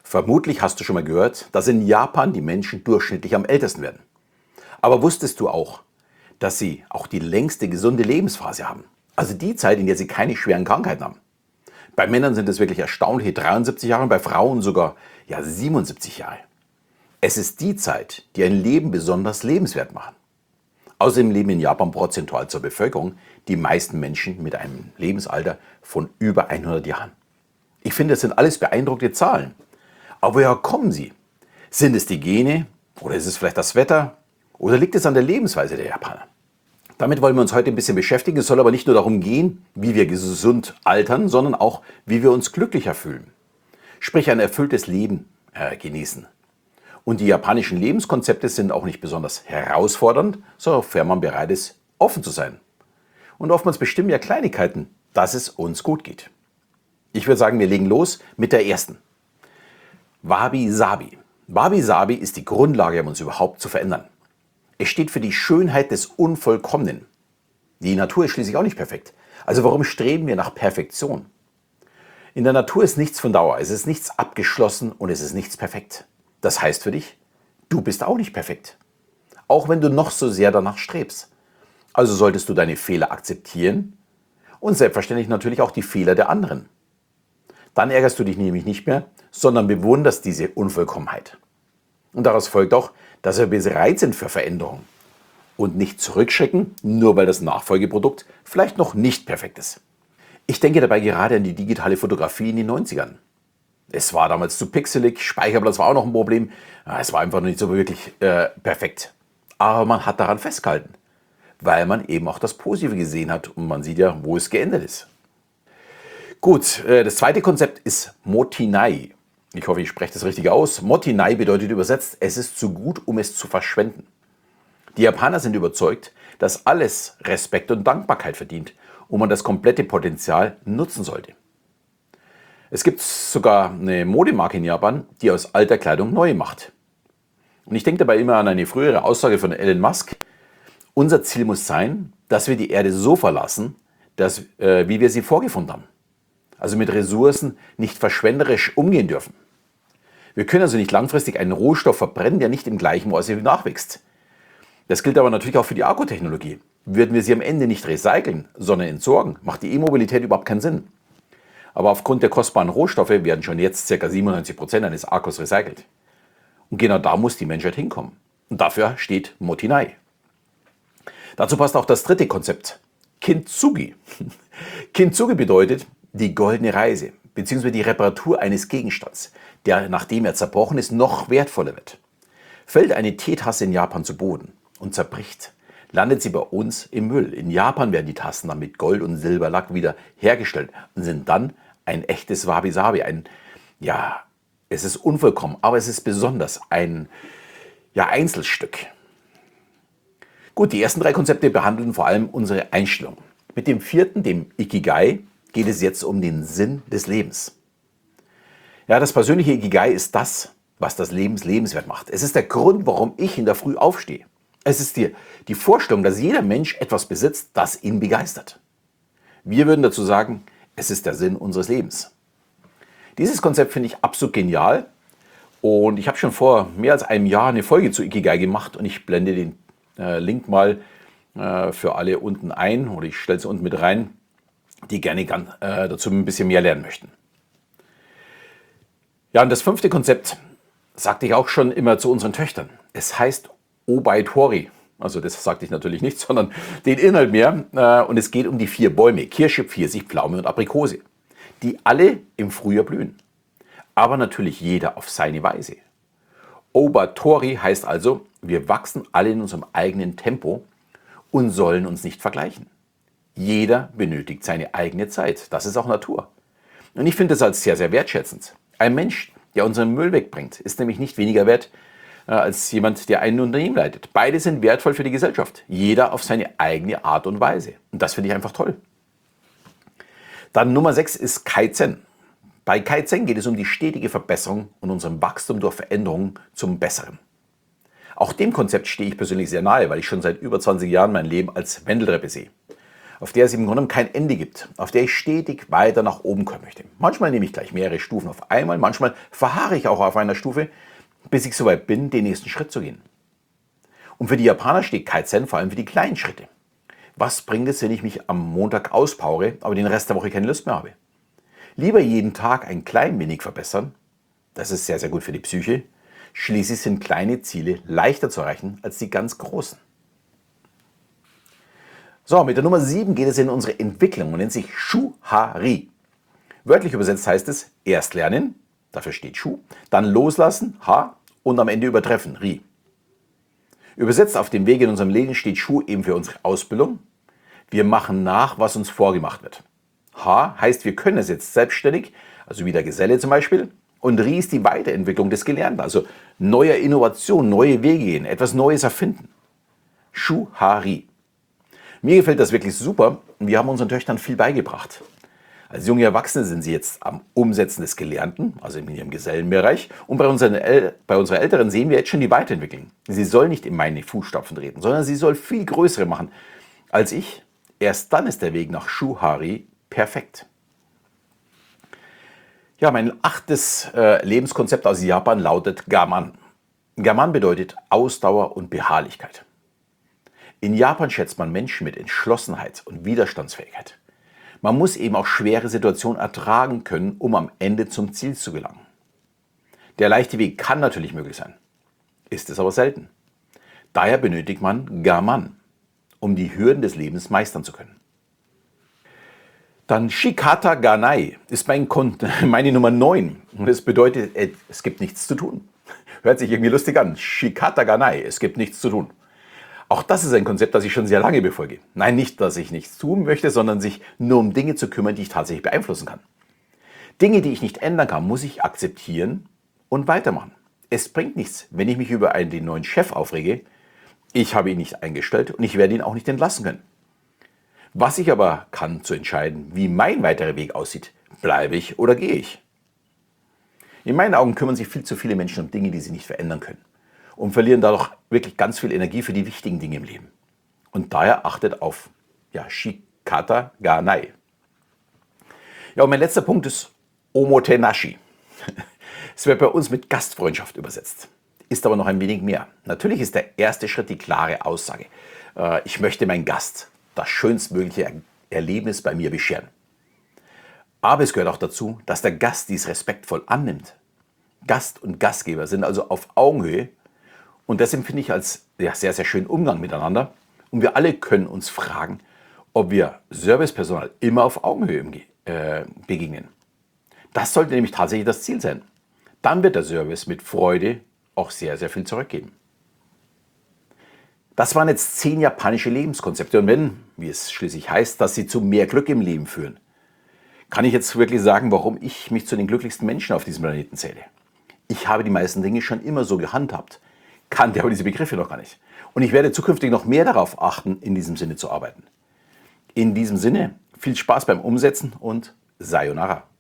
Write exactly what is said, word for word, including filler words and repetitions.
Vermutlich hast du schon mal gehört, dass in Japan die Menschen durchschnittlich am ältesten werden. Aber wusstest du auch, dass sie auch die längste gesunde Lebensphase haben? Also die Zeit, in der sie keine schweren Krankheiten haben. Bei Männern sind es wirklich erstaunliche dreiundsiebzig Jahre und bei Frauen sogar ja, siebenundsiebzig Jahre. Es ist die Zeit, die ein Leben besonders lebenswert machen. Außerdem leben in Japan prozentual zur Bevölkerung die meisten Menschen mit einem Lebensalter von über hundert Jahren. Ich finde, das sind alles beeindruckende Zahlen. Aber woher kommen sie? Sind es die Gene oder ist es vielleicht das Wetter oder liegt es an der Lebensweise der Japaner? Damit wollen wir uns heute ein bisschen beschäftigen. Es soll aber nicht nur darum gehen, wie wir gesund altern, sondern auch, wie wir uns glücklicher fühlen. Sprich, ein erfülltes Leben äh, genießen. Und die japanischen Lebenskonzepte sind auch nicht besonders herausfordernd, sofern man bereit ist, offen zu sein. Und oftmals bestimmen ja Kleinigkeiten, dass es uns gut geht. Ich würde sagen, wir legen los mit der ersten. Wabi-Sabi. Wabi-Sabi ist die Grundlage, um uns überhaupt zu verändern. Es steht für die Schönheit des Unvollkommenen. Die Natur ist schließlich auch nicht perfekt. Also warum streben wir nach Perfektion? In der Natur ist nichts von Dauer, es ist nichts abgeschlossen und es ist nichts perfekt. Das heißt für dich, du bist auch nicht perfekt. Auch wenn du noch so sehr danach strebst. Also solltest du deine Fehler akzeptieren und selbstverständlich natürlich auch die Fehler der anderen. Dann ärgerst du dich nämlich nicht mehr, sondern bewunderst diese Unvollkommenheit. Und daraus folgt auch, dass wir bereit sind für Veränderung und nicht zurückschrecken, nur weil das Nachfolgeprodukt vielleicht noch nicht perfekt ist. Ich denke dabei gerade an die digitale Fotografie in den neunzigern. Es war damals zu pixelig, Speicherplatz war auch noch ein Problem. Es war einfach nicht so wirklich äh, perfekt. Aber man hat daran festgehalten, weil man eben auch das Positive gesehen hat und man sieht ja, wo es geendet ist. Gut, äh, das zweite Konzept ist Motinai. Ich hoffe, ich spreche das richtig aus. Motinai bedeutet übersetzt, es ist zu gut, um es zu verschwenden. Die Japaner sind überzeugt, dass alles Respekt und Dankbarkeit verdient und man das komplette Potenzial nutzen sollte. Es gibt sogar eine Modemarke in Japan, die aus alter Kleidung neu macht. Und ich denke dabei immer an eine frühere Aussage von Elon Musk. Unser Ziel muss sein, dass wir die Erde so verlassen, dass, äh, wie wir sie vorgefunden haben. Also mit Ressourcen nicht verschwenderisch umgehen dürfen. Wir können also nicht langfristig einen Rohstoff verbrennen, der nicht im gleichen Maße nachwächst. Das gilt aber natürlich auch für die Akkutechnologie. Würden wir sie am Ende nicht recyceln, sondern entsorgen, macht die E-Mobilität überhaupt keinen Sinn. Aber aufgrund der kostbaren Rohstoffe werden schon jetzt ca. siebenundneunzig Prozent eines Akkus recycelt. Und genau da muss die Menschheit hinkommen. Und dafür steht Motinai. Dazu passt auch das dritte Konzept, Kintsugi. Kintsugi bedeutet die goldene Reise, bzw. die Reparatur eines Gegenstands, der, nachdem er zerbrochen ist, noch wertvoller wird. Fällt eine Teetasse in Japan zu Boden und zerbricht, landet sie bei uns im Müll. In Japan werden die Tassen dann mit Gold- und Silberlack wieder hergestellt und sind dann ein echtes Wabi-Sabi. Ein, ja, es ist unvollkommen, aber es ist besonders ein ja, Einzelstück. Gut, die ersten drei Konzepte behandeln vor allem unsere Einstellung. Mit dem vierten, dem Ikigai, geht es jetzt um den Sinn des Lebens. Ja, das persönliche Ikigai ist das, was das Leben lebenswert macht. Es ist der Grund, warum ich in der Früh aufstehe. Es ist die, die Vorstellung, dass jeder Mensch etwas besitzt, das ihn begeistert. Wir würden dazu sagen, es ist der Sinn unseres Lebens. Dieses Konzept finde ich absolut genial und ich habe schon vor mehr als einem Jahr eine Folge zu Ikigai gemacht und ich blende den äh, Link mal äh, für alle unten ein oder ich stelle es unten mit rein, die gerne gern, äh, dazu ein bisschen mehr lernen möchten. Ja, und das fünfte Konzept sagte ich auch schon immer zu unseren Töchtern. Es heißt Obaitori. Also das sagte ich natürlich nicht, sondern den Inhalt mehr. Äh, und es geht um die vier Bäume, Kirsche, Pfirsich, Pflaume und Aprikose, die alle im Frühjahr blühen. Aber natürlich jeder auf seine Weise. Obaitori heißt also, wir wachsen alle in unserem eigenen Tempo und sollen uns nicht vergleichen. Jeder benötigt seine eigene Zeit. Das ist auch Natur. Und ich finde das als sehr, sehr wertschätzend. Ein Mensch, der unseren Müll wegbringt, ist nämlich nicht weniger wert äh, als jemand, der ein Unternehmen leitet. Beide sind wertvoll für die Gesellschaft. Jeder auf seine eigene Art und Weise. Und das finde ich einfach toll. Dann Nummer sechs ist Kaizen. Bei Kaizen geht es um die stetige Verbesserung und unserem Wachstum durch Veränderungen zum Besseren. Auch dem Konzept stehe ich persönlich sehr nahe, weil ich schon seit über zwanzig Jahren mein Leben als Wendeltreppe sehe. auf der es im Grunde kein Ende gibt, auf der ich stetig weiter nach oben kommen möchte. Manchmal nehme ich gleich mehrere Stufen auf einmal, manchmal verharre ich auch auf einer Stufe, bis ich soweit bin, den nächsten Schritt zu gehen. Und für die Japaner steht Kaizen vor allem für die kleinen Schritte. Was bringt es, wenn ich mich am Montag auspowere, aber den Rest der Woche keine Lust mehr habe? Lieber jeden Tag ein klein wenig verbessern, das ist sehr, sehr gut für die Psyche. Schließlich sind kleine Ziele leichter zu erreichen als die ganz großen. So, mit der Nummer sieben geht es in unsere Entwicklung und nennt sich Shu-Ha-Ri. Wörtlich übersetzt heißt es erst lernen, dafür steht Shu, dann loslassen, Ha, und am Ende übertreffen, Ri. Übersetzt auf dem Weg in unserem Leben steht Shu eben für unsere Ausbildung. Wir machen nach, was uns vorgemacht wird. Ha heißt, wir können es jetzt selbstständig, also wie der Geselle zum Beispiel. Und Ri ist die Weiterentwicklung des Gelernten, also neue Innovation, neue Wege gehen, etwas Neues erfinden. Shu-Ha-Ri. Mir gefällt das wirklich super und wir haben unseren Töchtern viel beigebracht. Als junge Erwachsene sind sie jetzt am Umsetzen des Gelernten, also in ihrem Gesellenbereich. Und bei, unseren El- bei unserer Älteren sehen wir jetzt schon die Weiterentwicklung. Sie soll nicht in meine Fußstapfen treten, sondern sie soll viel größere machen als ich. Erst dann ist der Weg nach Shu-Ha-Ri perfekt. Ja, mein achtes äh, Lebenskonzept aus Japan lautet Gaman. Gaman bedeutet Ausdauer und Beharrlichkeit. In Japan schätzt man Menschen mit Entschlossenheit und Widerstandsfähigkeit. Man muss eben auch schwere Situationen ertragen können, um am Ende zum Ziel zu gelangen. Der leichte Weg kann natürlich möglich sein, ist es aber selten. Daher benötigt man Gaman, um die Hürden des Lebens meistern zu können. Dann Shikata Ganai ist mein Kon- meine Nummer neun und es bedeutet, es gibt nichts zu tun. Hört sich irgendwie lustig an. Shikata Ganai, es gibt nichts zu tun. Auch das ist ein Konzept, das ich schon sehr lange befolge. Nein, nicht, dass ich nichts tun möchte, sondern sich nur um Dinge zu kümmern, die ich tatsächlich beeinflussen kann. Dinge, die ich nicht ändern kann, muss ich akzeptieren und weitermachen. Es bringt nichts, wenn ich mich über einen, den neuen Chef aufrege. Ich habe ihn nicht eingestellt und ich werde ihn auch nicht entlassen können. Was ich aber kann, zu entscheiden, wie mein weiterer Weg aussieht, bleibe ich oder gehe ich. In meinen Augen kümmern sich viel zu viele Menschen um Dinge, die sie nicht verändern können. Und verlieren dadurch wirklich ganz viel Energie für die wichtigen Dinge im Leben. Und daher achtet auf ja, Shikata Ganai. Ja, und mein letzter Punkt ist Omotenashi. Es wird bei uns mit Gastfreundschaft übersetzt. Ist aber noch ein wenig mehr. Natürlich ist der erste Schritt die klare Aussage. Äh, ich möchte meinen Gast das schönstmögliche Erlebnis bei mir bescheren. Aber es gehört auch dazu, dass der Gast dies respektvoll annimmt. Gast und Gastgeber sind also auf Augenhöhe. Und das empfinde ich als ja, sehr, sehr schönen Umgang miteinander. Und wir alle können uns fragen, ob wir Servicepersonal immer auf Augenhöhe äh, begegnen. Das sollte nämlich tatsächlich das Ziel sein. Dann wird der Service mit Freude auch sehr, sehr viel zurückgeben. Das waren jetzt zehn japanische Lebenskonzepte. Und wenn, wie es schließlich heißt, dass sie zu mehr Glück im Leben führen, kann ich jetzt wirklich sagen, warum ich mich zu den glücklichsten Menschen auf diesem Planeten zähle. Ich habe die meisten Dinge schon immer so gehandhabt, kannte aber diese Begriffe noch gar nicht. Und ich werde zukünftig noch mehr darauf achten, in diesem Sinne zu arbeiten. In diesem Sinne, viel Spaß beim Umsetzen und Sayonara.